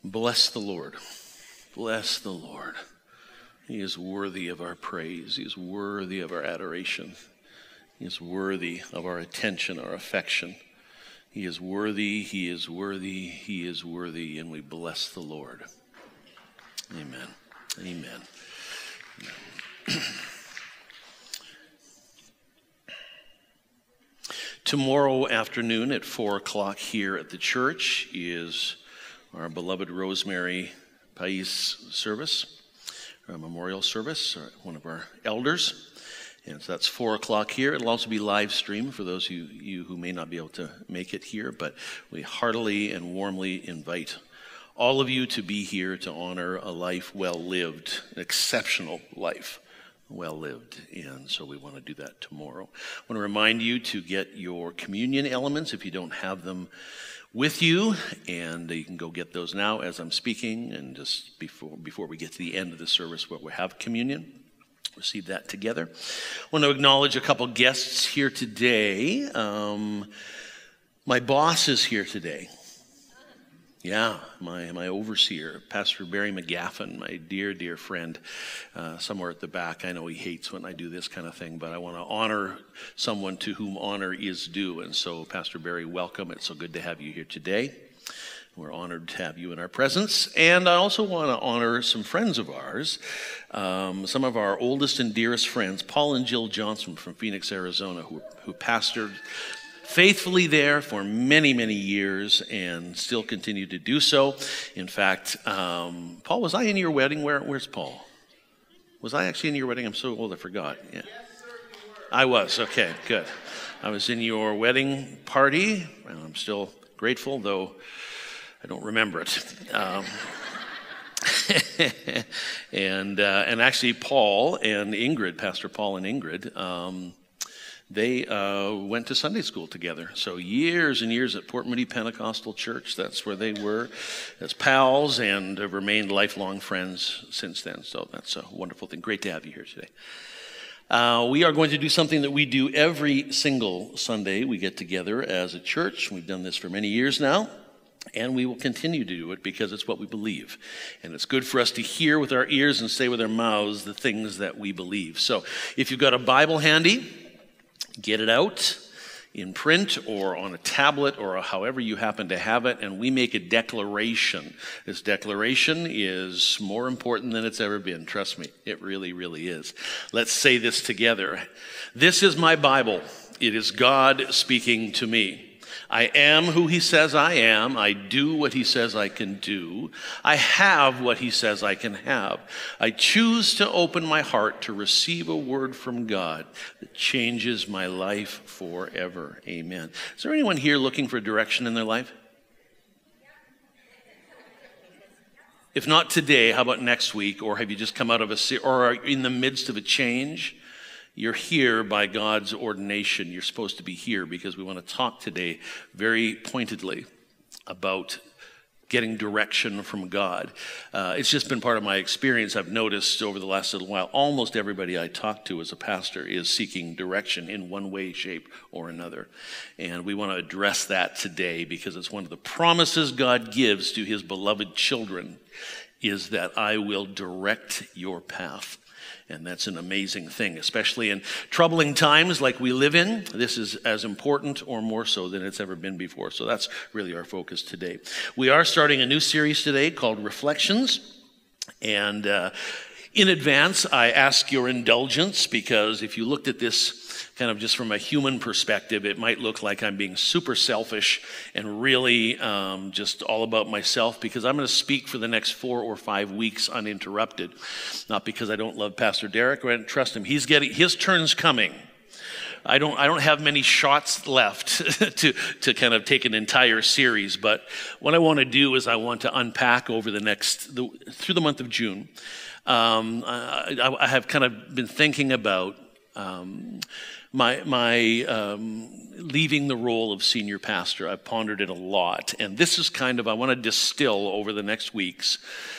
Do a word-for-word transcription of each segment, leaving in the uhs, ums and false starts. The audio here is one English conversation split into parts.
Bless the Lord. Bless the Lord. He is worthy of our praise. He is worthy of our adoration. He is worthy of our attention, our affection. He is worthy, he is worthy, he is worthy, and we bless the Lord. Amen. Amen. Tomorrow afternoon at four o'clock here at the church is our beloved Rosemary Pais service, our memorial service, one of our elders. And so that's four o'clock here. It'll also be live streamed for those of you, you who may not be able to make it here, but we heartily and warmly invite all of you to be here to honor a life well lived, an exceptional life well lived. And so we want to do that tomorrow. I want to remind you to get your communion elements if you don't have them with you, and you can go get those now as I'm speaking, and just before before we get to the end of the service where we have communion, receive that together. I want to acknowledge a couple guests here today. Um, my boss is here today. Yeah, my my overseer, Pastor Barry McGaffin, my dear, dear friend, uh, somewhere at the back. I know he hates when I do this kind of thing, but I want to honor someone to whom honor is due. And so, Pastor Barry, welcome. It's so good to have you here today. We're honored to have you in our presence. And I also want to honor some friends of ours, um, some of our oldest and dearest friends, Paul and Jill Johnson from Phoenix, Arizona, who, who pastored faithfully there for many, many years and still continue to do so. In fact, um, Paul, was I in your wedding? Where, where's Paul? Was I actually in your wedding? I'm so old I forgot. Yeah. I was. Okay, good. I was in your wedding party, and I'm still grateful, though I don't remember it. Um, and uh, and actually, Paul and Ingrid, Pastor Paul and Ingrid, um, they uh, went to Sunday school together. So years and years at Port Moody Pentecostal Church. That's where they were as pals and have remained lifelong friends since then. So that's a wonderful thing. Great to have you here today. Uh, we are going to do something that we do every single Sunday. We get together as a church. We've done this for many years now. And we will continue to do it because it's what we believe. And it's good for us to hear with our ears and say with our mouths the things that we believe. So if you've got a Bible handy, get it out in print or on a tablet or however you happen to have it, and we make a declaration. This declaration is more important than it's ever been. Trust me, it really, really is. Let's say this together. This is my Bible. It is God speaking to me. I am who he says I am. I do what he says I can do. I have what he says I can have. I choose to open my heart to receive a word from God that changes my life forever. Amen. Is there anyone here looking for direction in their life? If not today, how about next week? Or have you just come out of a, or are in the midst of a change? You're here by God's ordination. You're supposed to be here because we want to talk today very pointedly about getting direction from God. Uh, it's just been part of my experience. I've noticed over the last little while, almost everybody I talk to as a pastor is seeking direction in one way, shape, or another. And we want to address that today because it's one of the promises God gives to his beloved children is that I will direct your path. And that's an amazing thing, especially in troubling times like we live in. This is as important or more so than it's ever been before. So that's really our focus today. We are starting a new series today called Reflections. And uh, in advance, I ask your indulgence because if you looked at this kind of just from a human perspective, it might look like I'm being super selfish and really um, just all about myself because I'm going to speak for the next four or five weeks uninterrupted. Not because I don't love Pastor Derek or I don't trust him. He's getting, his turn's coming. I don't I don't have many shots left to, to kind of take an entire series, but what I want to do is I want to unpack over the next, the, through the month of June. Um, I, I have kind of been thinking about um, my my um, leaving the role of senior pastor. I've pondered it a lot, and this is kind of, I want to distill over the next weeks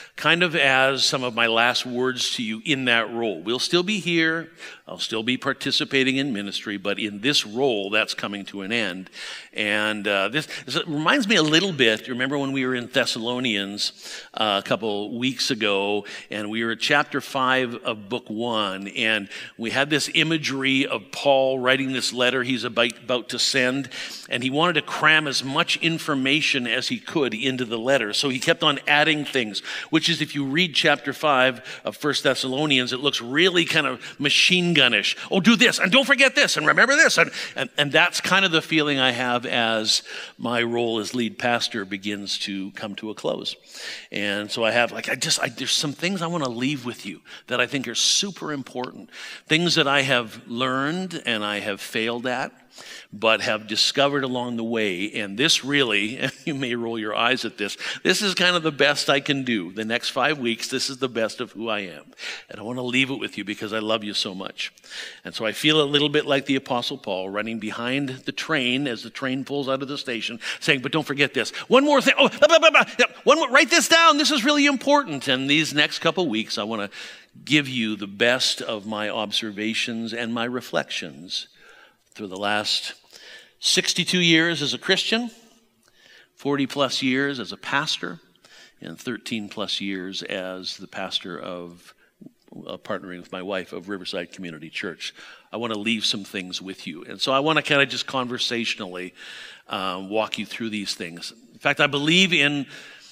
kind of as some of my last words to you in that role. We'll still be here. I'll still be participating in ministry, but in this role, that's coming to an end. And uh, this, this reminds me a little bit. Remember when we were in Thessalonians uh, a couple weeks ago, and we were at chapter five of book one, and we had this imagery of Paul writing this letter he's about, about to send, and he wanted to cram as much information as he could into the letter. So he kept on adding things, which is, if you read chapter five of First Thessalonians, it looks really kind of machine gun-ish. Oh, do this, and don't forget this, and remember this. And, and, and that's kind of the feeling I have as my role as lead pastor begins to come to a close. And so I have, like, I just, I, there's some things I want to leave with you that I think are super important. Things that I have learned and I have failed at, but have discovered along the way. And this really, and you may roll your eyes at this, this is kind of the best I can do. The next five weeks, this is the best of who I am. And I want to leave it with you because I love you so much. And so I feel a little bit like the Apostle Paul running behind the train as the train pulls out of the station, saying, but don't forget this. One more thing. Oh, blah, blah, blah, blah. One more, write this down. This is really important. And these next couple weeks, I want to give you the best of my observations and my reflections through the last sixty-two years as a Christian, forty plus years as a pastor, and thirteen plus years as the pastor of, uh, partnering with my wife, of Riverside Community Church. I want to leave some things with you. And so I want to kind of just conversationally uh, walk you through these things. In fact, I believe in,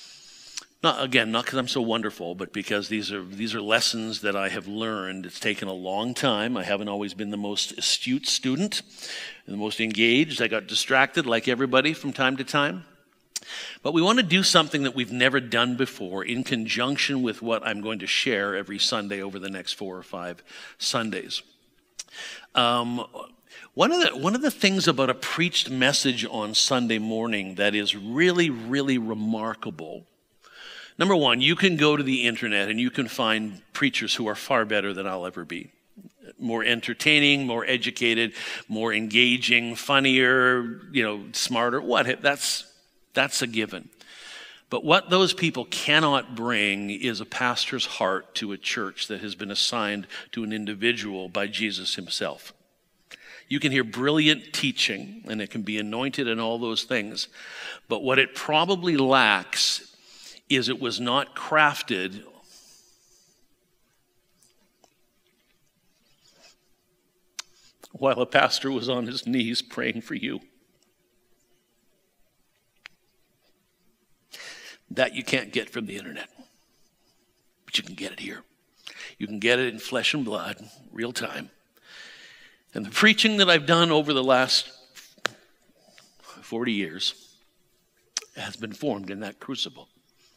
not again, not because I'm so wonderful, but because these are these are lessons that I have learned. It's taken a long time. I haven't always been the most astute student and the most engaged. I got distracted like everybody from time to time. But we want to do something that we've never done before in conjunction with what I'm going to share every Sunday over the next four or five Sundays. Um, One of the one of the things about a preached message on Sunday morning that is really, really remarkable, number one, you can go to the internet and you can find preachers who are far better than I'll ever be. More entertaining, more educated, more engaging, funnier, you know, smarter, what, that's, that's a given. But what those people cannot bring is a pastor's heart to a church that has been assigned to an individual by Jesus himself. You can hear brilliant teaching, and it can be anointed and all those things. But what it probably lacks is it was not crafted while a pastor was on his knees praying for you. That you can't get from the internet, but you can get it here. You can get it in flesh and blood, real time. And the preaching that I've done over the last forty years has been formed in that crucible.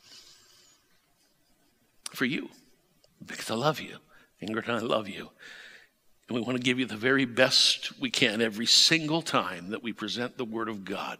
For you, because I love you. Ingrid and I love you. And we want to give you the very best we can every single time that we present the Word of God.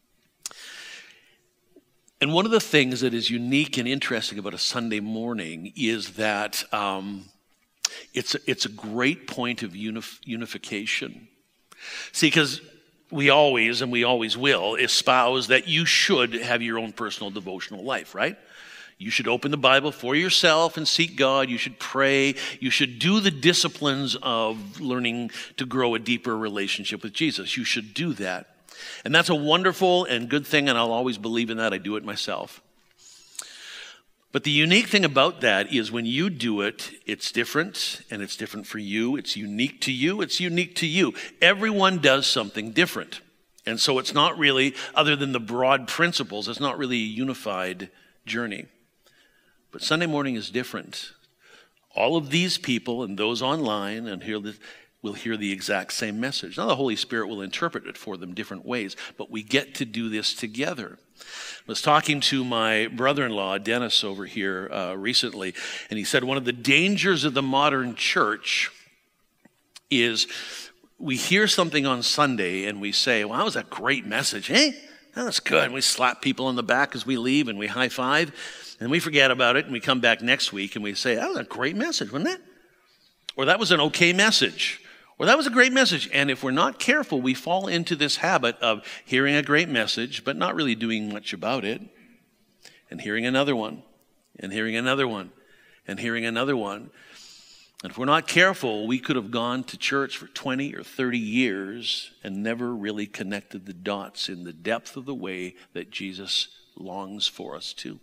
And one of the things that is unique and interesting about a Sunday morning is that um, it's, a, it's a great point of unif- unification. See, because we always, and we always will, espouse that you should have your own personal devotional life, right? You should open the Bible for yourself and seek God. You should pray. You should do the disciplines of learning to grow a deeper relationship with Jesus. You should do that. And that's a wonderful and good thing, and I'll always believe in that. I do it myself. But the unique thing about that is when you do it, it's different, and it's different for you. It's unique to you. It's unique to you. Everyone does something different. And so it's not really, other than the broad principles, it's not really a unified journey. But Sunday morning is different. All of these people and those online and hear the, will hear the exact same message. Now the Holy Spirit will interpret it for them different ways, but we get to do this together. I was talking to my brother-in-law, Dennis, over here uh, recently, and he said one of the dangers of the modern church is we hear something on Sunday and we say, well, that was a great message, eh? That was good. And we slap people on the back as we leave and we high-five. And we forget about it, and we come back next week, and we say, that was a great message, wasn't it? Or that was an okay message. Or that was a great message. And if we're not careful, we fall into this habit of hearing a great message, but not really doing much about it, and hearing another one, and hearing another one, and hearing another one. And if we're not careful, we could have gone to church for twenty or thirty years and never really connected the dots in the depth of the way that Jesus longs for us to.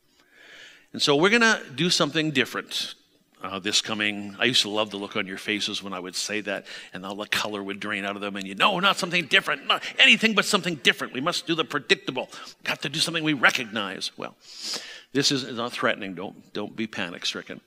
And so we're going to do something different uh, this coming. I used to love the look on your faces when I would say that, and all the color would drain out of them, and you know, not something different, not anything but something different. We must do the predictable. We've got to do something we recognize. Well, this is not threatening. Don't, don't be panic-stricken.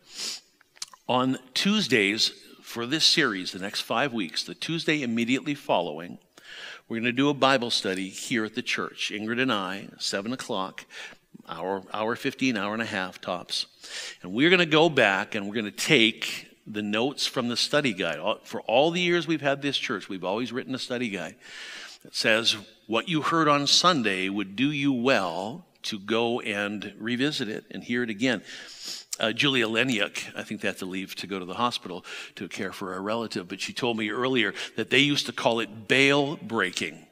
On Tuesdays for this series, the next five weeks, the Tuesday immediately following, we're going to do a Bible study here at the church. Ingrid and I, seven o'clock, hour, hour fifteen, hour and a half tops. And we're going to go back and we're going to take the notes from the study guide. For all the years we've had this church, we've always written a study guide that says what you heard on Sunday would do you well to go and revisit it and hear it again. Uh, Julia Leniuk, I think they had to leave to go to the hospital to care for a relative, but she told me earlier that they used to call it bale breaking.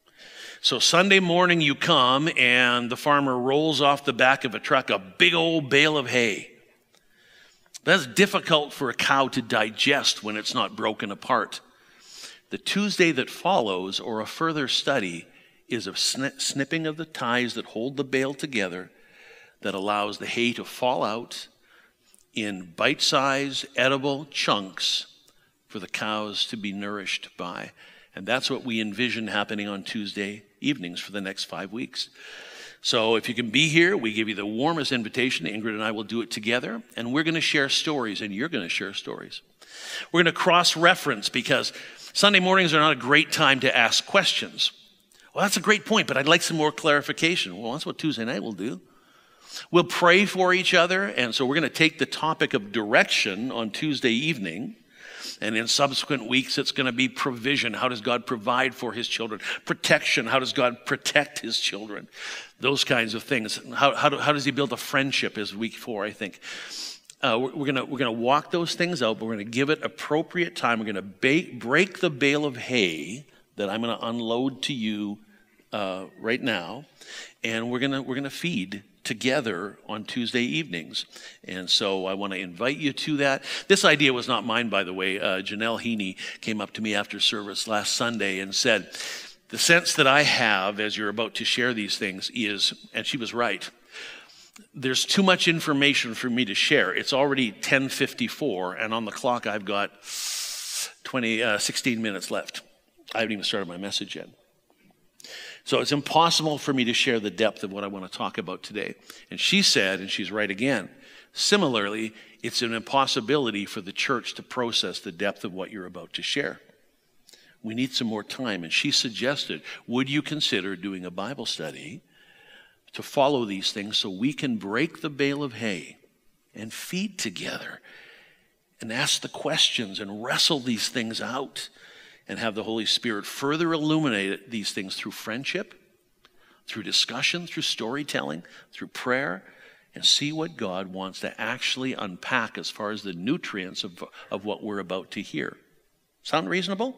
So Sunday morning you come and the farmer rolls off the back of a truck a big old bale of hay. That's difficult for a cow to digest when it's not broken apart. The Tuesday that follows, or a further study, is a sni- snipping of the ties that hold the bale together that allows the hay to fall out in bite-sized, edible chunks for the cows to be nourished by. And that's what we envision happening on Tuesday evenings for the next five weeks. So if you can be here, we give you the warmest invitation. Ingrid and I will do it together, and we're going to share stories, and you're going to share stories. We're going to cross-reference because Sunday mornings are not a great time to ask questions. Well, that's a great point, but I'd like some more clarification. Well, that's what Tuesday night will do. We'll pray for each other, and so we're going to take the topic of direction on Tuesday evening, and in subsequent weeks it's going to be provision. How does God provide for his children? Protection. How does God protect his children? Those kinds of things. How, how, do, how does he build a friendship is week four, I think. Uh, we're we're going we're gonna walk those things out, but we're going to give it appropriate time. We're going to ba- break the bale of hay that I'm going to unload to you uh, right now, and we're going to we're going to feed together on Tuesday evenings. And so I want to invite you to that. This idea was not mine, by the way. Uh, Janelle Heaney came up to me after service last Sunday and said, the sense that I have as you're about to share these things is, and she was right, there's too much information for me to share. It's already ten fifty-four, and on the clock I've got twenty, uh, sixteen minutes left. I haven't even started my message yet. So it's impossible for me to share the depth of what I want to talk about today. And she said, and she's right again, similarly, it's an impossibility for the church to process the depth of what you're about to share. We need some more time. And she suggested, would you consider doing a Bible study to follow these things so we can break the bale of hay and feed together and ask the questions and wrestle these things out and have the Holy Spirit further illuminate these things through friendship, through discussion, through storytelling, through prayer, and see what God wants to actually unpack as far as the nutrients of, of what we're about to hear. Sound reasonable?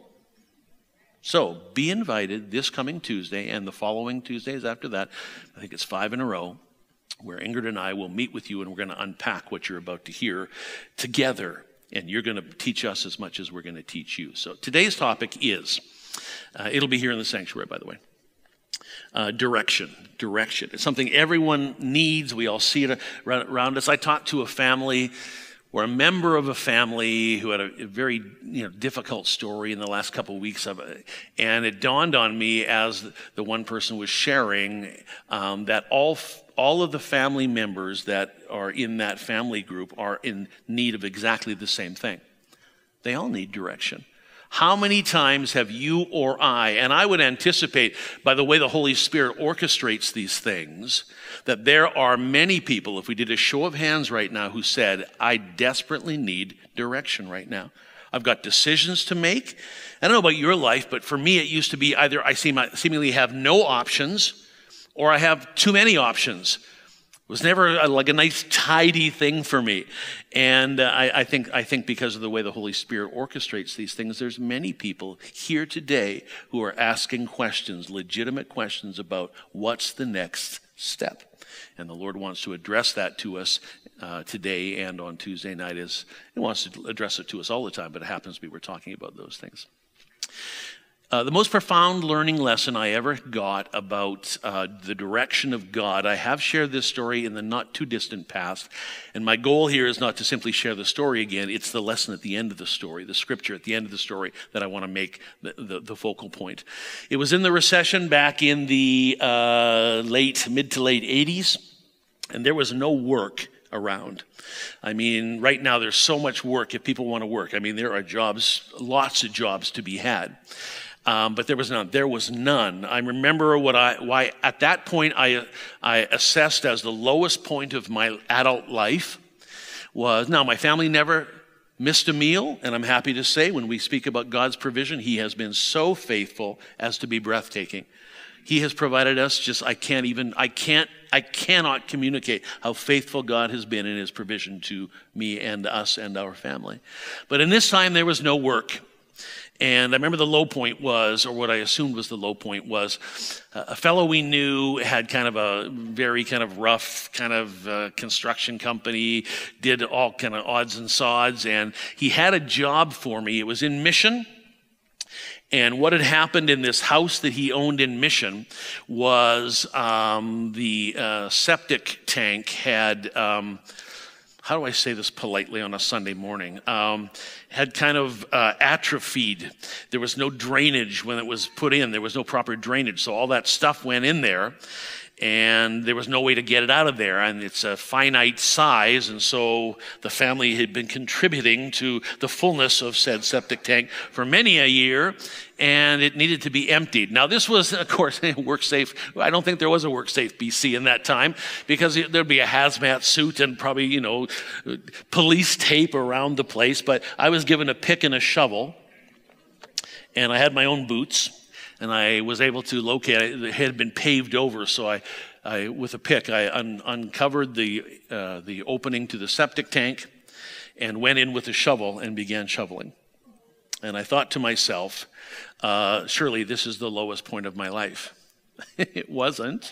So be invited this coming Tuesday and the following Tuesdays after that. I think it's five in a row, where Ingrid and I will meet with you and we're going to unpack what you're about to hear together. And you're going to teach us as much as we're going to teach you. So today's topic is, uh, it'll be here in the sanctuary, by the way, uh, direction. Direction. It's something everyone needs. We all see it around us. I talked to a family, or a member of a family who had a, a very you know, difficult story in the last couple of weeks of it. And it dawned on me as the one person was sharing um, that all all of the family members that are in that family group are in need of exactly the same thing. They all need direction. How many times have you or I, and I would anticipate by the way the Holy Spirit orchestrates these things, that there are many people, if we did a show of hands right now, who said, I desperately need direction right now. I've got decisions to make. I don't know about your life, but for me it used to be either I seem, seemingly have no options, or I have too many options. It was never a, like a nice, tidy thing for me. And uh, I, I think I think because of the way the Holy Spirit orchestrates these things, there's many people here today who are asking questions, legitimate questions about what's the next step. And the Lord wants to address that to us uh, today and on Tuesday night. Is He wants to address it to us all the time, but it happens to be we're talking about those things. Uh, the most profound learning lesson I ever got about uh, the direction of God, I have shared this story in the not too distant past, and my goal here is not to simply share the story again, it's the lesson at the end of the story, the scripture at the end of the story that I want to make the, the, the focal point. It was in the recession back in the uh, late, mid to late eighties, and there was no work around. I mean, right now there's so much work if people want to work. I mean, there are jobs, lots of jobs to be had. Um, but there was none. There was none. I remember what I, why at that point I, I assessed as the lowest point of my adult life was, now my family never missed a meal, and I'm happy to say when we speak about God's provision, He has been so faithful as to be breathtaking. He has provided us just, I can't even, I can't, I cannot communicate how faithful God has been in His provision to me and us and our family. But in this time, there was no work. And I remember the low point was, or what I assumed was the low point was, uh, a fellow we knew had kind of a very kind of rough kind of uh, construction company, did all kind of odds and sods, and he had a job for me. It was in Mission. And what had happened in this house that he owned in Mission was um, the uh, septic tank had... Um, how do I say this politely on a Sunday morning, um, had kind of uh, atrophied. There was no drainage when it was put in. There was no proper drainage. So all that stuff went in there, and there was no way to get it out of there. And it's a finite size, and so the family had been contributing to the fullness of said septic tank for many a year, and it needed to be emptied. Now this was, of course, WorkSafe. I don't think there was a WorkSafe B C in that time, because there'd be a hazmat suit and probably, you know, police tape around the place. But I was given a pick and a shovel, and I had my own boots. And I was able to locate it. It had been paved over, so I, I with a pick, I un- uncovered the uh, the opening to the septic tank and went in with a shovel and began shoveling. And I thought to myself, uh, surely this is the lowest point of my life. It wasn't.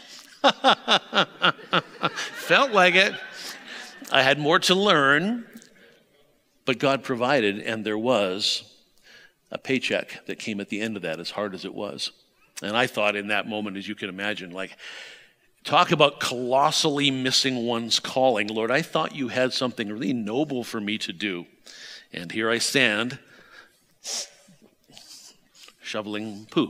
Felt like it. I had more to learn, but God provided, and there was a paycheck that came at the end of that, as hard as it was. And I thought in that moment, as you can imagine, like, talk about colossally missing one's calling. Lord, I thought you had something really noble for me to do. And here I stand, shoveling poo.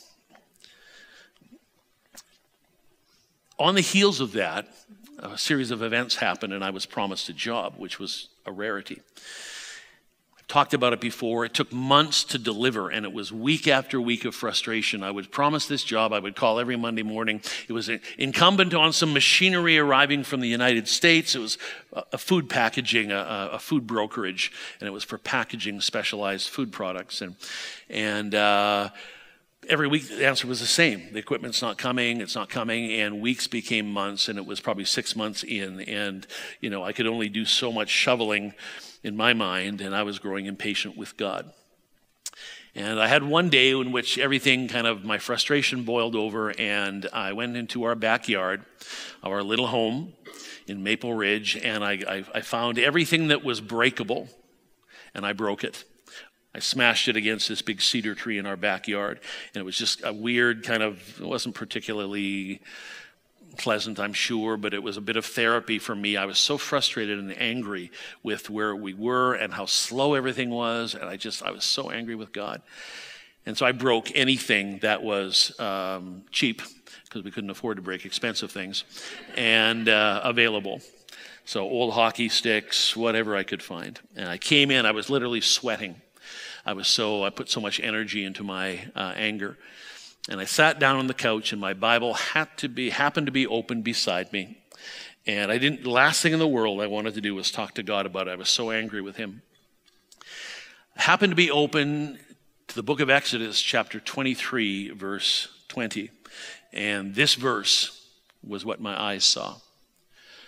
On the heels of that, a series of events happened, and I was promised a job, which was a rarity. Talked about it before. It took months to deliver, and it was week after week of frustration. I would promise this job. I would call every Monday morning. It was incumbent on some machinery arriving from the United States. It was a food packaging, a, a food brokerage, and it was for packaging specialized food products. And and uh, every week the answer was the same. The equipment's not coming, it's not coming, and weeks became months, and it was probably six months in, and you know, I could only do so much shoveling in my mind, and I was growing impatient with God. And I had one day in which everything kind of, my frustration boiled over, and I went into our backyard, our little home in Maple Ridge, and I, I, I found everything that was breakable, and I broke it. I smashed it against this big cedar tree in our backyard, and it was just a weird kind of, it wasn't particularly pleasant, I'm sure, but it was a bit of therapy for me. I was so frustrated and angry with where we were and how slow everything was, and I just, I was so angry with God. And so I broke anything that was um, cheap, because we couldn't afford to break expensive things, and uh, available. So old hockey sticks, whatever I could find. And I came in, I was literally sweating. I was so, I put so much energy into my uh, anger. And I sat down on the couch, and my Bible had to be, happened to be open beside me. And I didn't, the last thing in the world I wanted to do was talk to God about it. I was so angry with him. I happened to be open to the book of Exodus, chapter twenty-three, verse twenty. And this verse was what my eyes saw.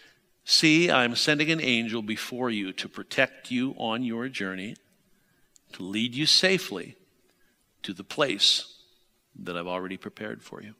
See, I'm sending an angel before you to protect you on your journey, to lead you safely to the place that I've already prepared for you.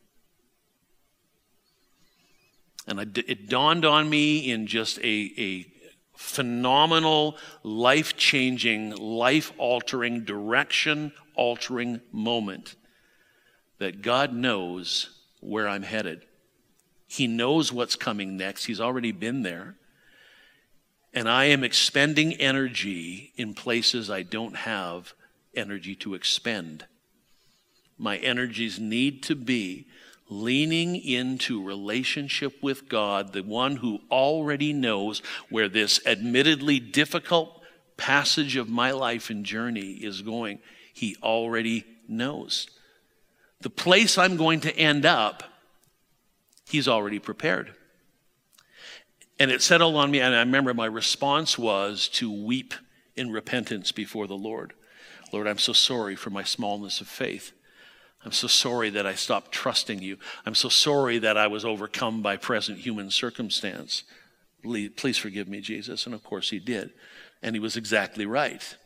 And I, it dawned on me in just a, a phenomenal, life-changing, life-altering, direction-altering moment that God knows where I'm headed. He knows what's coming next. He's already been there. And I am expending energy in places I don't have energy to expend. My energies need to be leaning into relationship with God, the one who already knows where this admittedly difficult passage of my life and journey is going. He already knows. The place I'm going to end up, He's already prepared. And it settled on me, and I remember my response was to weep in repentance before the Lord. Lord, I'm so sorry for my smallness of faith. I'm so sorry that I stopped trusting you. I'm so sorry that I was overcome by present human circumstance. Please forgive me, Jesus. And of course he did. And he was exactly right.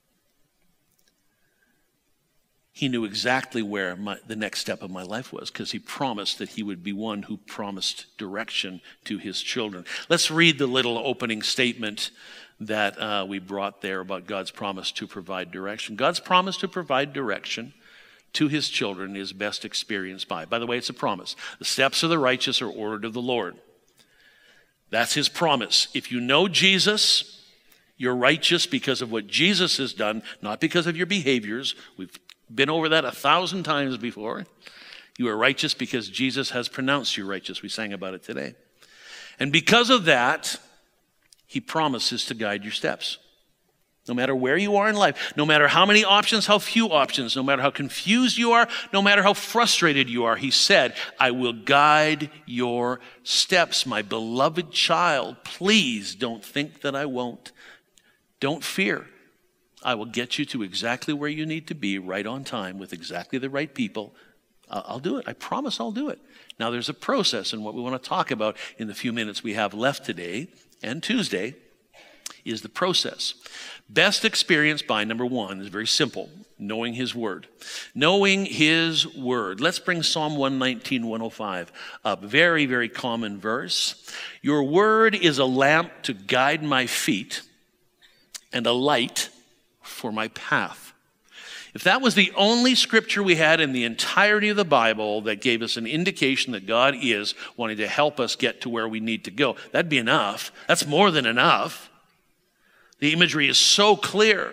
He knew exactly where my, the next step of my life was, because he promised that he would be one who promised direction to his children. Let's read the little opening statement that uh, we brought there about God's promise to provide direction. God's promise to provide direction to his children is best experienced by. By the way, it's a promise. The steps of the righteous are ordered of the Lord. That's his promise. If you know Jesus, you're righteous because of what Jesus has done, not because of your behaviors. We've been over that a thousand times before. You are righteous because Jesus has pronounced you righteous. We sang about it today. And because of that, he promises to guide your steps. No matter where you are in life, no matter how many options, how few options, no matter how confused you are, no matter how frustrated you are, he said, I will guide your steps. My beloved child, please don't think that I won't. Don't fear. I will get you to exactly where you need to be right on time with exactly the right people. I'll do it. I promise I'll do it. Now there's a process, and what we want to talk about in the few minutes we have left today and Tuesday is the process. Best experienced by, number one, is very simple, knowing his word. Knowing his word. Let's bring Psalm one nineteen, one oh five up. Very, very common verse. Your word is a lamp to guide my feet and a light for my path. If that was the only scripture we had in the entirety of the Bible that gave us an indication that God is wanting to help us get to where we need to go, that'd be enough. That's more than enough. The imagery is so clear.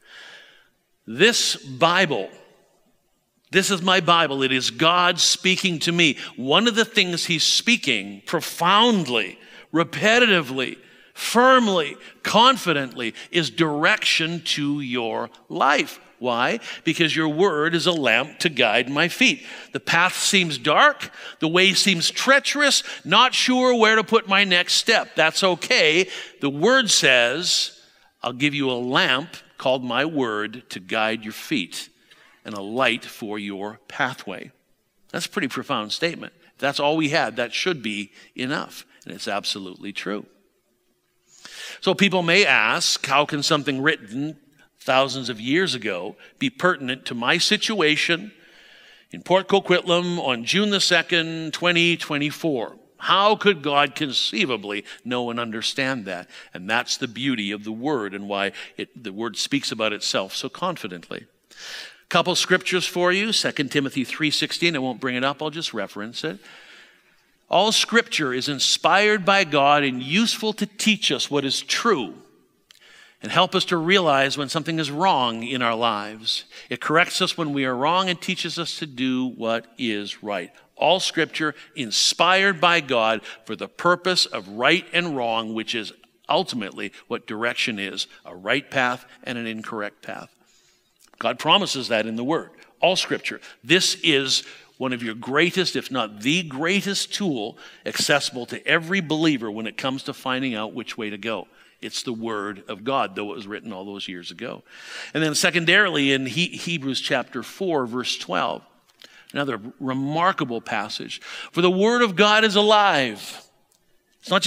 This Bible, this is my Bible. It is God speaking to me. One of the things he's speaking profoundly, repetitively, firmly, confidently is direction to your life. Why? Because your word is a lamp to guide my feet. The path seems dark. The way seems treacherous. Not sure where to put my next step. That's okay. The word says, I'll give you a lamp called my word to guide your feet and a light for your pathway. That's a pretty profound statement. If that's all we had, that should be enough. And it's absolutely true. So people may ask, how can something written thousands of years ago be pertinent to my situation in Port Coquitlam on June the second, twenty twenty-four? How could God conceivably know and understand that? And that's the beauty of the word and why it, the word speaks about itself so confidently. A couple scriptures for you, Second Timothy three sixteen. I won't bring it up, I'll just reference it. All scripture is inspired by God and useful to teach us what is true and help us to realize when something is wrong in our lives. It corrects us when we are wrong and teaches us to do what is right. All scripture inspired by God for the purpose of right and wrong, which is ultimately what direction is, a right path and an incorrect path. God promises that in the word. All scripture. This is one of your greatest, if not the greatest tool accessible to every believer when it comes to finding out which way to go. It's the word of God, though it was written all those years ago. And then secondarily in he- Hebrews chapter four, verse twelve, another remarkable passage. For the word of God is alive. It's not just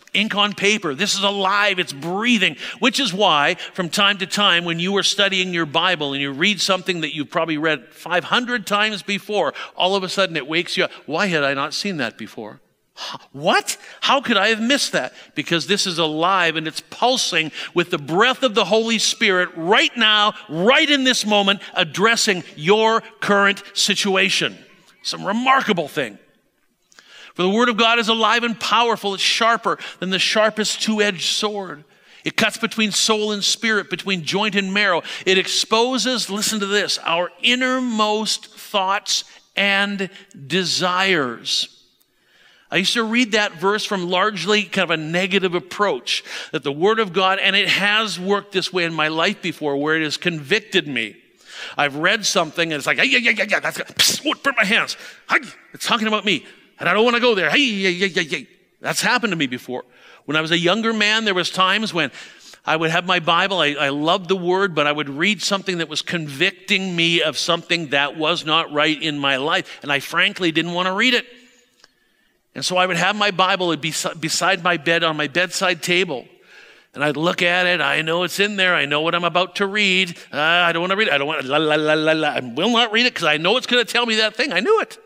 ink on paper. This is alive. It's breathing, which is why from time to time when you are studying your Bible and you read something that you've probably read five hundred times before, all of a sudden it wakes you up. Why had I not seen that before? What? How could I have missed that? Because this is alive and it's pulsing with the breath of the Holy Spirit right now, right in this moment, addressing your current situation. Some remarkable thing. For the Word of God is alive and powerful. It's sharper than the sharpest two-edged sword. It cuts between soul and spirit, between joint and marrow. It exposes, listen to this, our innermost thoughts and desires. I used to read that verse from largely kind of a negative approach, that the Word of God, and it has worked this way in my life before, where it has convicted me. I've read something and it's like, yeah, yeah, yeah, yeah, that's psst, oh, burn my hands. It's talking about me, and I don't want to go there. Hey, yeah, yeah, yeah, yeah. That's happened to me before. When I was a younger man, there was times when I would have my Bible. I, I loved the Word, but I would read something that was convicting me of something that was not right in my life, and I frankly didn't want to read it. And so I would have my Bible, it'd be beside my bed on my bedside table. And I'd look at it. I know it's in there. I know what I'm about to read. Uh, I don't want to read it. I don't want to, la, la, la, la, la. I will not read it because I know it's going to tell me that thing. I knew it.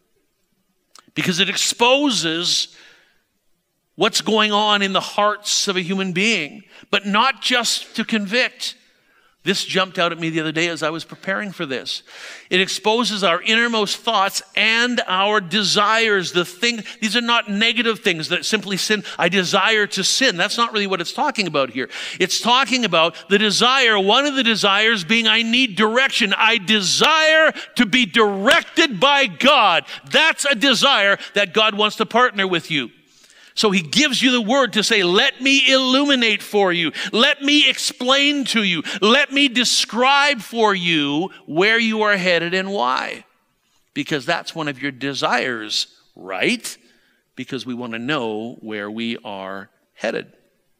Because it exposes what's going on in the hearts of a human being, but not just to convict. This jumped out at me the other day as I was preparing for this. It exposes our innermost thoughts and our desires. The thing, these are not negative things that simply sin. I desire to sin. That's not really what it's talking about here. It's talking about the desire, one of the desires being I need direction. I desire to be directed by God. That's a desire that God wants to partner with you. So he gives you the word to say, let me illuminate for you. Let me explain to you. Let me describe for you where you are headed and why. Because that's one of your desires, right? Because we want to know where we are headed.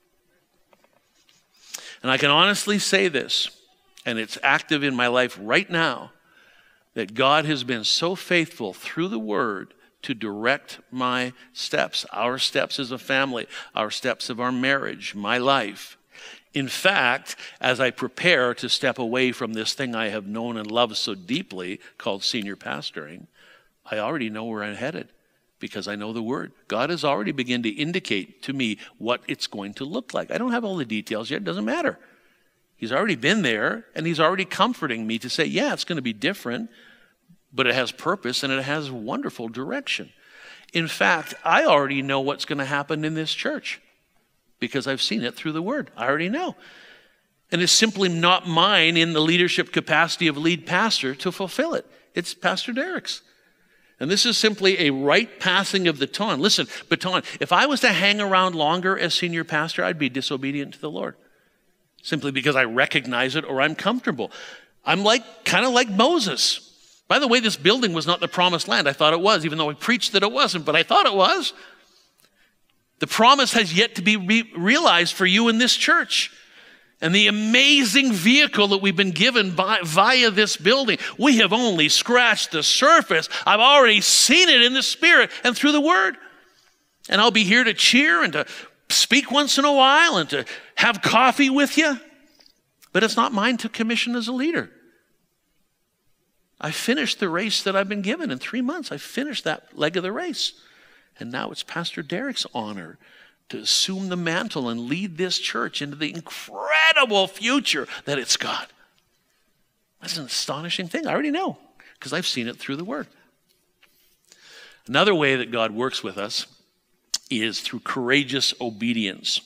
And I can honestly say this, and it's active in my life right now, that God has been so faithful through the word to direct my steps, our steps as a family, our steps of our marriage, my life. In fact, as I prepare to step away from this thing I have known and loved so deeply called senior pastoring, I already know where I'm headed because I know the word. God has already begun to indicate to me what it's going to look like. I don't have all the details yet. It doesn't matter. He's already been there, and he's already comforting me to say, yeah, it's going to be different, but it has purpose and it has wonderful direction. In fact, I already know what's going to happen in this church because I've seen it through the word. I already know. And it's simply not mine in the leadership capacity of lead pastor to fulfill it. It's Pastor Derek's. And this is simply a right passing of the baton. Listen, baton, if I was to hang around longer as senior pastor, I'd be disobedient to the Lord. Simply because I recognize it or I'm comfortable. I'm like, kind of like Moses. By the way, this building was not the promised land. I thought it was, even though I preached that it wasn't, but I thought it was. The promise has yet to be re- realized for you in this church. And the amazing vehicle that we've been given by, via this building, we have only scratched the surface. I've already seen it in the Spirit and through the Word. And I'll be here to cheer and to speak once in a while and to have coffee with you. But it's not mine to commission as a leader. I finished the race that I've been given in three months. I finished that leg of the race. And now it's Pastor Derek's honor to assume the mantle and lead this church into the incredible future that it's got. That's an astonishing thing. I already know because I've seen it through the Word. Another way that God works with us is through courageous obedience.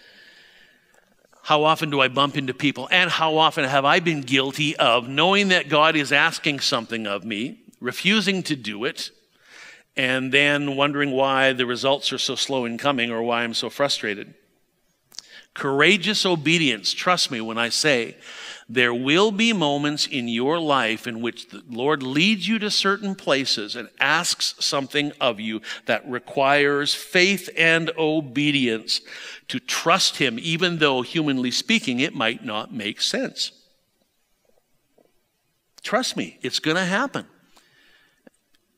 How often do I bump into people, and how often have I been guilty of knowing that God is asking something of me, refusing to do it, and then wondering why the results are so slow in coming or why I'm so frustrated? Courageous obedience, trust me when I say, there will be moments in your life in which the Lord leads you to certain places and asks something of you that requires faith and obedience to trust him, even though, humanly speaking, it might not make sense. Trust me, it's going to happen.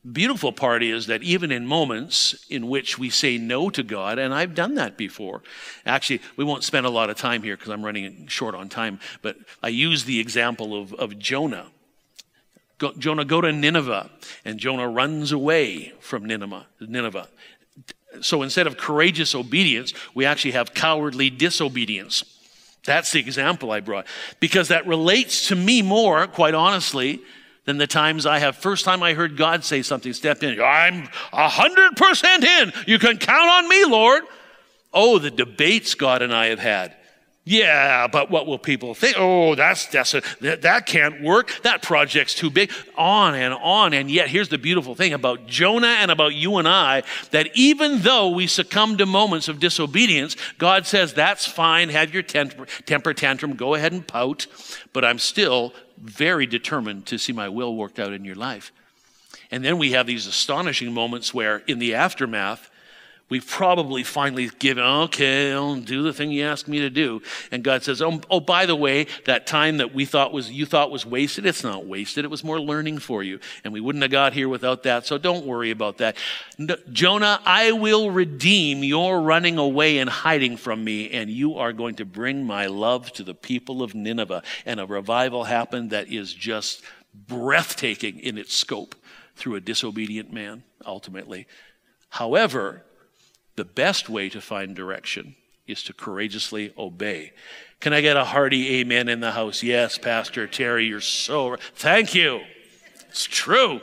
Beautiful part is that even in moments in which we say no to God, and I've done that before. Actually, we won't spend a lot of time here because I'm running short on time, but I use the example of, of Jonah. Go, Jonah, go to Nineveh, and Jonah runs away from Nineveh. Nineveh. So instead of courageous obedience, we actually have cowardly disobedience. That's the example I brought, because that relates to me more, quite honestly, than the times I have. First time I heard God say something, stepped in, I'm a hundred percent in. You can count on me, Lord. Oh, the debates God and I have had. Yeah, but what will people think? Oh, that's, that's a, that, that can't work. That project's too big. On and on. And yet, here's the beautiful thing about Jonah and about you and I, that even though we succumb to moments of disobedience, God says, that's fine. Have your temper, temper tantrum. Go ahead and pout. But I'm still very determined to see my will worked out in your life. And then we have these astonishing moments where in the aftermath, we've probably finally given, okay, I'll do the thing you asked me to do. And God says, oh, oh, by the way, that time that we thought was, you thought was wasted, it's not wasted. It was more learning for you. And we wouldn't have got here without that. So don't worry about that. No, Jonah, I will redeem your running away and hiding from me. And you are going to bring my love to the people of Nineveh. And a revival happened that is just breathtaking in its scope through a disobedient man, ultimately. However, the best way to find direction is to courageously obey. Can I get a hearty amen in the house? Yes, Pastor Terry, you're so right. Thank you. It's true.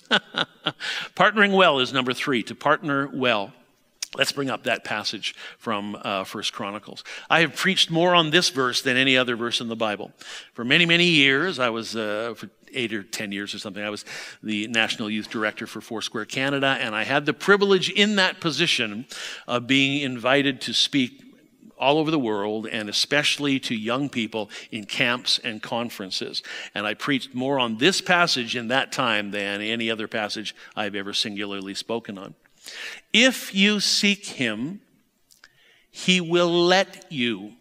Partnering well is number three, to partner well. Let's bring up that passage from uh, First Chronicles. I have preached more on this verse than any other verse in the Bible. For many, many years, I was, uh, for eight or ten years or something, I was the National Youth Director for Foursquare Canada, and I had the privilege in that position of being invited to speak all over the world, and especially to young people in camps and conferences. And I preached more on this passage in that time than any other passage I've ever singularly spoken on. If you seek him, he will let you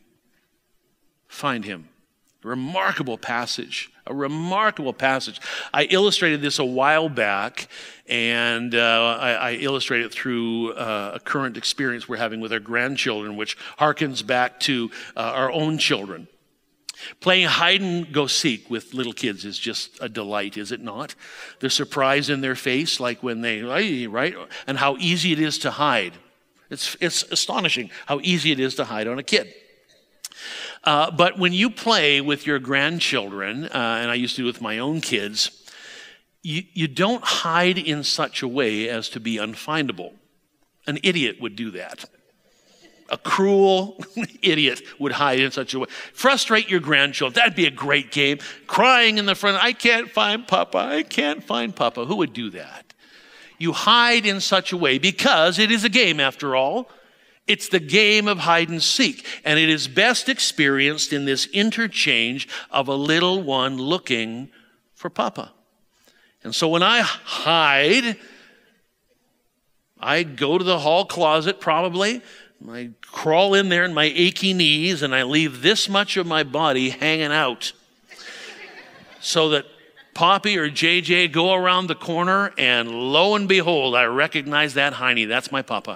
find him. A remarkable passage, a remarkable passage. I illustrated this a while back, and uh, I, I illustrated it through uh, a current experience we're having with our grandchildren, which harkens back to uh, our own children. Playing hide and go seek with little kids is just a delight, is it not? The surprise in their face, like when they, right? And how easy it is to hide. It's, it's astonishing how easy it is to hide on a kid. Uh, but when you play with your grandchildren, uh, and I used to do with my own kids, you, you don't hide in such a way as to be unfindable. An idiot would do that. A cruel idiot would hide in such a way. Frustrate your grandchildren. That'd be a great game. Crying in the front, I can't find Papa. I can't find Papa. Who would do that? You hide in such a way because it is a game after all. It's the game of hide and seek. And it is best experienced in this interchange of a little one looking for Papa. And so when I hide, I go to the hall closet probably. I crawl in there in my achy knees and I leave this much of my body hanging out so that Poppy or J J go around the corner and lo and behold, I recognize that hiney. That's my Papa.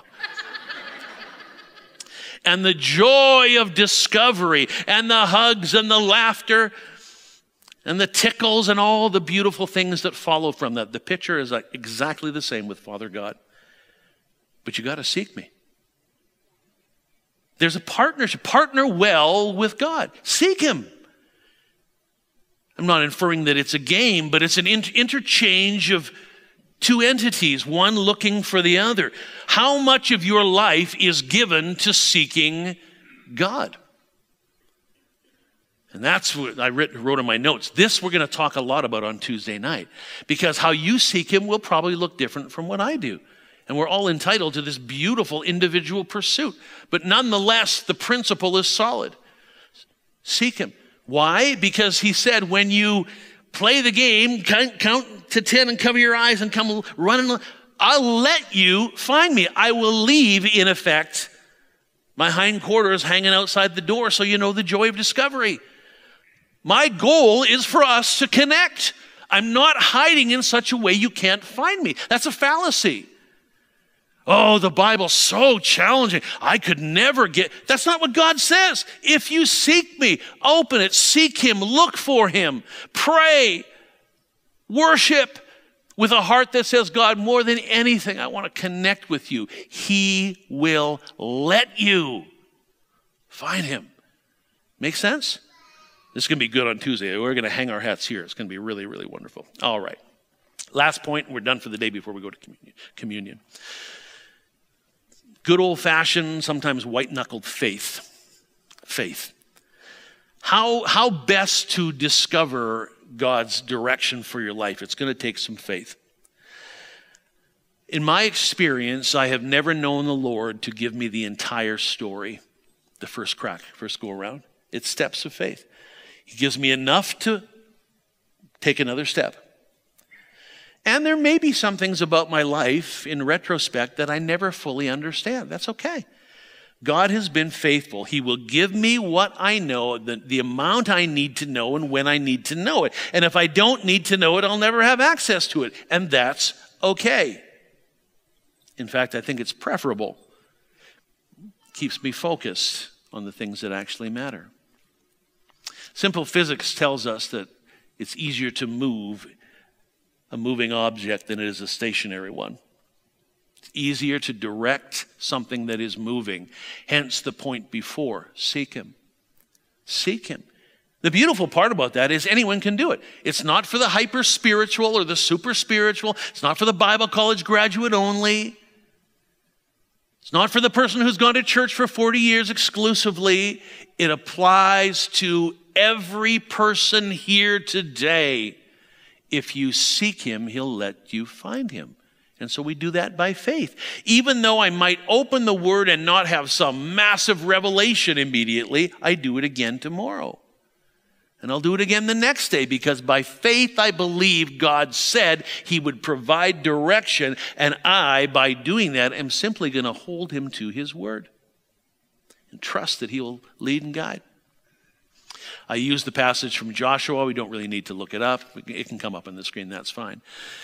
And the joy of discovery and the hugs and the laughter and the tickles and all the beautiful things that follow from that. The picture is like exactly the same with Father God. But you got to seek me. There's a partnership. Partner well with God. Seek him. I'm not inferring that it's a game, but it's an inter- interchange of two entities, one looking for the other. How much of your life is given to seeking God? And that's what I wrote in my notes. This we're going to talk a lot about on Tuesday night, because how you seek him will probably look different from what I do. And we're all entitled to this beautiful individual pursuit. But nonetheless, the principle is solid. Seek him. Why? Because he said, when you play the game, count, count to ten and cover your eyes and come running, I'll let you find me. I will leave, in effect, my hindquarters hanging outside the door so you know the joy of discovery. My goal is for us to connect. I'm not hiding in such a way you can't find me. That's a fallacy. Oh, the Bible's so challenging. I could never get. That's not what God says. If you seek me, open it, seek him, look for him, pray, worship with a heart that says, God, more than anything, I want to connect with you. He will let you find him. Make sense? This is going to be good on Tuesday. We're going to hang our hats here. It's going to be really, really wonderful. All right. Last point. We're done for the day before we go to communion. communion. Good old-fashioned, sometimes white-knuckled faith. Faith. How, how best to discover God's direction for your life? It's going to take some faith. In my experience, I have never known the Lord to give me the entire story, the first crack, first go around. It's steps of faith. He gives me enough to take another step. And there may be some things about my life in retrospect that I never fully understand. That's okay. God has been faithful. He will give me what I know, the, the amount I need to know, and when I need to know it. And if I don't need to know it, I'll never have access to it. And that's okay. In fact, I think it's preferable. Keeps me focused on the things that actually matter. Simple physics tells us that it's easier to move a moving object than it is a stationary one. It's easier to direct something that is moving. Hence the point before, seek him. Seek him. The beautiful part about that is anyone can do it. It's not for the hyper-spiritual or the super-spiritual. It's not for the Bible college graduate only. It's not for the person who's gone to church for forty years exclusively. It applies to every person here today. If you seek him, he'll let you find him. And so we do that by faith. Even though I might open the word and not have some massive revelation immediately, I do it again tomorrow. And I'll do it again the next day, because by faith I believe God said he would provide direction, and I, by doing that, am simply going to hold him to his word and trust that he will lead and guide. I use the passage from Joshua. We don't really need to look it up. It can come up on the screen. That's fine.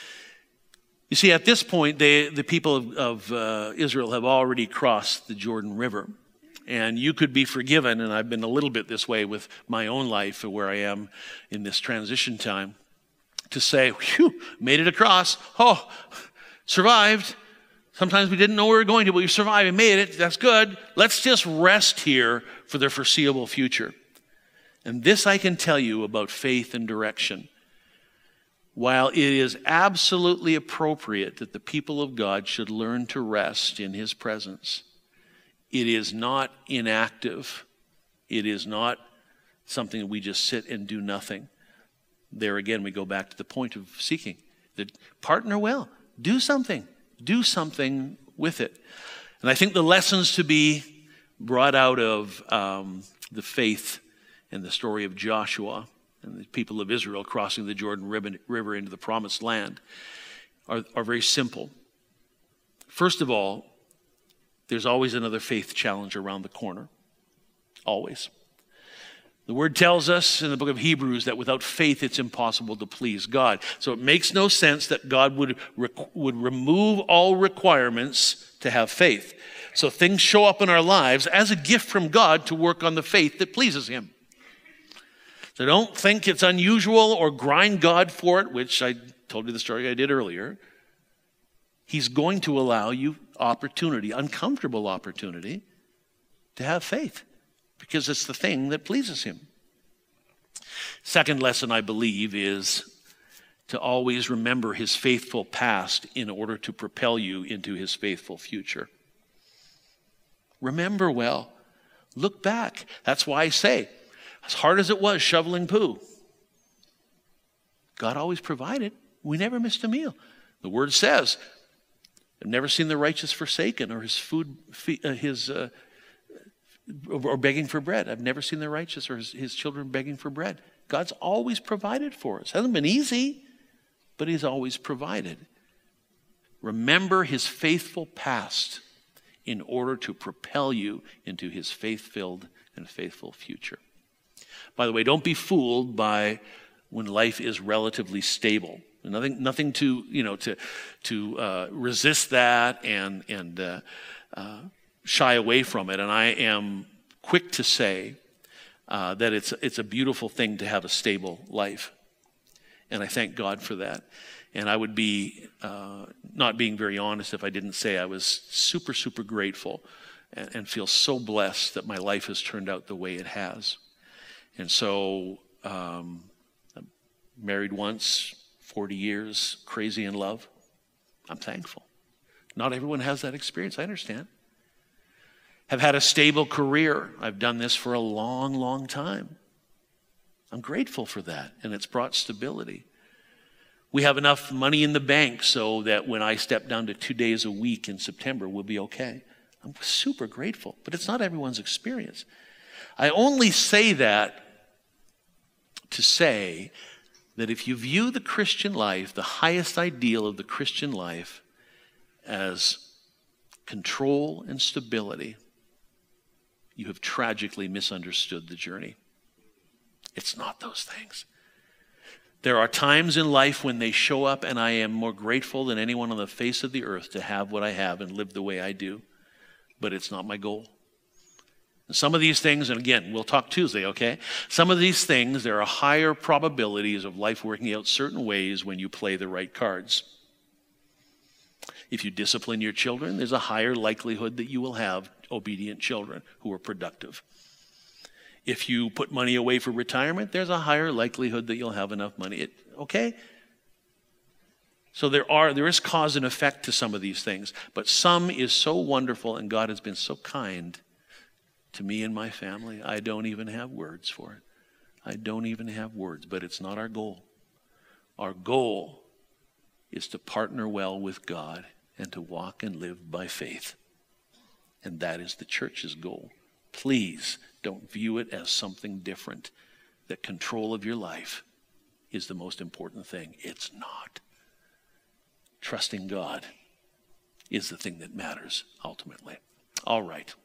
You see, at this point, they, the people of, of uh, Israel have already crossed the Jordan River. And you could be forgiven, and I've been a little bit this way with my own life where I am in this transition time, to say, whew, made it across. Oh, survived. Sometimes we didn't know where we were going to, but we survived and made it. That's good. Let's just rest here for the foreseeable future. And this I can tell you about faith and direction. While it is absolutely appropriate that the people of God should learn to rest in his presence, it is not inactive. It is not something that we just sit and do nothing. There again, we go back to the point of seeking. That partner well. Do something. Do something with it. And I think the lessons to be brought out of um, the faith and the story of Joshua and the people of Israel crossing the Jordan River into the promised land are, are very simple. First of all, there's always another faith challenge around the corner. Always. The word tells us in the book of Hebrews that without faith it's impossible to please God. So it makes no sense that God would, would remove all requirements to have faith. So things show up in our lives as a gift from God to work on the faith that pleases him. So don't think it's unusual or grind God for it, which I told you the story I did earlier. He's going to allow you opportunity, uncomfortable opportunity, to have faith, because it's the thing that pleases him. Second lesson, I believe, is to always remember his faithful past in order to propel you into his faithful future. Remember well. Look back. That's why I say, as hard as it was shoveling poo, God always provided. We never missed a meal. The word says, I've never seen the righteous forsaken or his food, his uh, or begging for bread. I've never seen the righteous or his, his children begging for bread. God's always provided for us. It hasn't been easy, but he's always provided. Remember his faithful past in order to propel you into his faith-filled and faithful future. By the way, don't be fooled by when life is relatively stable. Nothing, nothing to, you know, to, to uh, resist that and, and uh, uh, shy away from it. And I am quick to say uh, that it's, it's a beautiful thing to have a stable life. And I thank God for that. And I would be uh, not being very honest if I didn't say I was super, super grateful and, and feel so blessed that my life has turned out the way it has. And so um, I'm married once, forty years, crazy in love. I'm thankful. Not everyone has that experience, I understand. Have had a stable career. I've done this for a long, long time. I'm grateful for that, and it's brought stability. We have enough money in the bank so that when I step down to two days a week in September, we'll be okay. I'm super grateful, but it's not everyone's experience. I only say that to say that if you view the Christian life, the highest ideal of the Christian life, as control and stability, you have tragically misunderstood the journey. It's not those things. There are times in life when they show up, and I am more grateful than anyone on the face of the earth to have what I have and live the way I do, but it's not my goal. And some of these things, and again, we'll talk Tuesday, okay? Some of these things, there are higher probabilities of life working out certain ways when you play the right cards. If you discipline your children, there's a higher likelihood that you will have obedient children who are productive. If you put money away for retirement, there's a higher likelihood that you'll have enough money. It, okay? So there are there is cause and effect to some of these things, but some is so wonderful, and God has been so kind to me and my family. I don't even have words for it. I don't even have words, but it's not our goal. Our goal is to partner well with God and to walk and live by faith. And that is the church's goal. Please don't view it as something different, that control of your life is the most important thing. It's not. Trusting God is the thing that matters ultimately. All right.